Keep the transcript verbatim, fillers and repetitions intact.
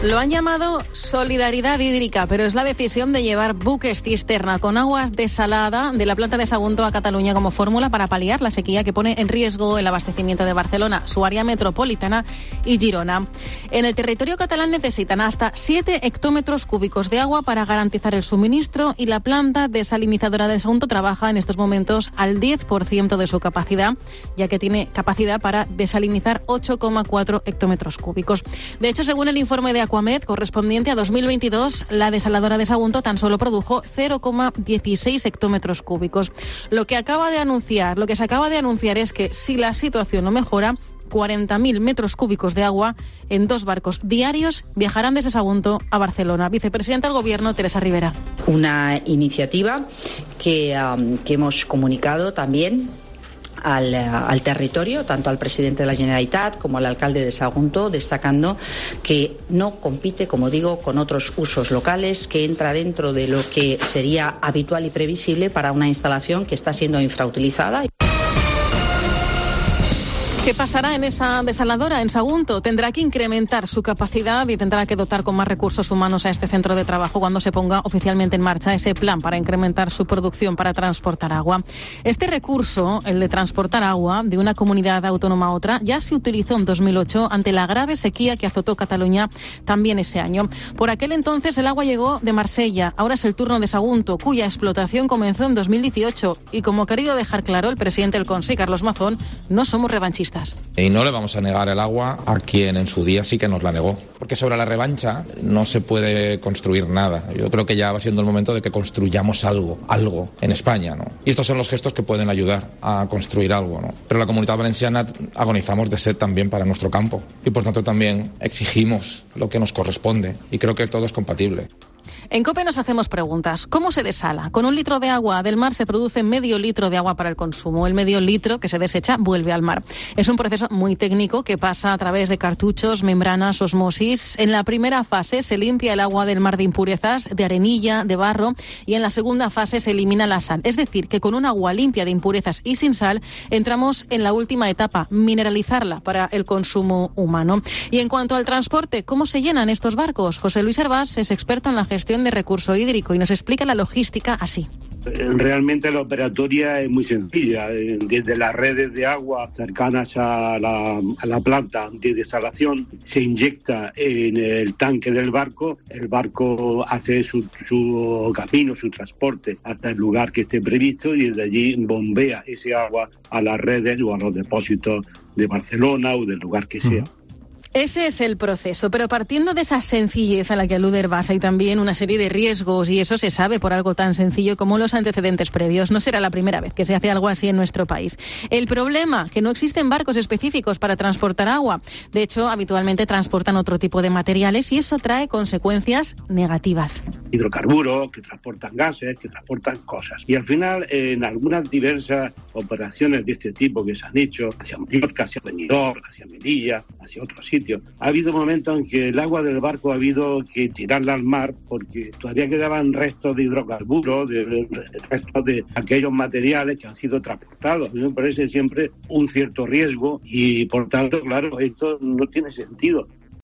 Lo han llamado solidaridad hídrica, pero es la decisión de llevar buques cisterna con aguas desalada de la planta de Sagunto a Cataluña como fórmula para paliar la sequía que pone en riesgo el abastecimiento de Barcelona, su área metropolitana y Girona. En el territorio catalán necesitan hasta siete hectómetros cúbicos de agua para garantizar el suministro y la planta desalinizadora de Sagunto trabaja en estos momentos al diez por ciento de su capacidad, ya que tiene capacidad para desalinizar ocho coma cuatro hectómetros cúbicos. De hecho, según el informe de Aquamed correspondiente a dos mil veintidós, la desaladora de Sagunto tan solo produjo cero coma dieciséis hectómetros cúbicos. Lo que acaba de anunciar, lo que se acaba de anunciar es que si la situación no mejora, cuarenta mil metros cúbicos de agua en dos barcos diarios viajarán desde Sagunto a Barcelona. Vicepresidenta del Gobierno, Teresa Rivera. Una iniciativa que, um, que hemos comunicado también Al, al territorio, tanto al presidente de la Generalitat como al alcalde de Sagunto, destacando que no compite, como digo, con otros usos locales, que entra dentro de lo que sería habitual y previsible para una instalación que está siendo infrautilizada. ¿Qué pasará en esa desaladora en Sagunto? Tendrá que incrementar su capacidad y tendrá que dotar con más recursos humanos a este centro de trabajo cuando se ponga oficialmente en marcha ese plan para incrementar su producción para transportar agua. Este recurso, el de transportar agua de una comunidad autónoma a otra, ya se utilizó en dos mil ocho ante la grave sequía que azotó Cataluña también ese año. Por aquel entonces el agua llegó de Marsella, ahora es el turno de Sagunto, cuya explotación comenzó en dos mil dieciocho. Y como ha querido dejar claro el presidente del Conse, Carlos Mazón, no somos revanchistas. Y no le vamos a negar el agua a quien en su día sí que nos la negó. Porque sobre la revancha no se puede construir nada. Yo creo que ya va siendo el momento de que construyamos algo, algo en España, ¿no? Y estos son los gestos que pueden ayudar a construir algo, ¿no? Pero la Comunidad Valenciana agonizamos de sed también para nuestro campo. Y por tanto también exigimos lo que nos corresponde. Y creo que todo es compatible. En COPE nos hacemos preguntas. ¿Cómo se desala? Con un litro de agua del mar se produce medio litro de agua para el consumo. El medio litro que se desecha vuelve al mar. Es un proceso muy técnico que pasa a través de cartuchos, membranas, osmosis. En la primera fase se limpia el agua del mar de impurezas, de arenilla, de barro, y en la segunda fase se elimina la sal. Es decir, que con un agua limpia de impurezas y sin sal entramos en la última etapa, mineralizarla para el consumo humano. Y en cuanto al transporte, ¿cómo se llenan estos barcos? José Luis Hervás es experto en la gestión de recurso hídrico y nos explica la logística así. Realmente la operatoria es muy sencilla. Desde las redes de agua cercanas a la, a la planta de desalación se inyecta en el tanque del barco, el barco hace su, su camino, su transporte hasta el lugar que esté previsto y desde allí bombea ese agua a las redes o a los depósitos de Barcelona o del lugar que sea. Ese es el proceso, pero partiendo de esa sencillez a la que alude Hervás, hay también una serie de riesgos y eso se sabe por algo tan sencillo como los antecedentes previos. No será la primera vez que se hace algo así en nuestro país. El problema, que no existen barcos específicos para transportar agua. De hecho, habitualmente transportan otro tipo de materiales y eso trae consecuencias negativas. Hidrocarburos, que transportan gases, que transportan cosas. Y al final, en algunas diversas operaciones de este tipo que se han hecho, hacia Mallorca, hacia Benidorm, hacia Melilla, hacia otros sitios, ha habido momentos en que el agua del barco ha habido que tirarla al mar porque todavía quedaban restos de hidrocarburos, de, de, restos de aquellos materiales que han sido transportados. A mí me parece siempre un cierto riesgo y, por tanto, claro, esto no tiene sentido.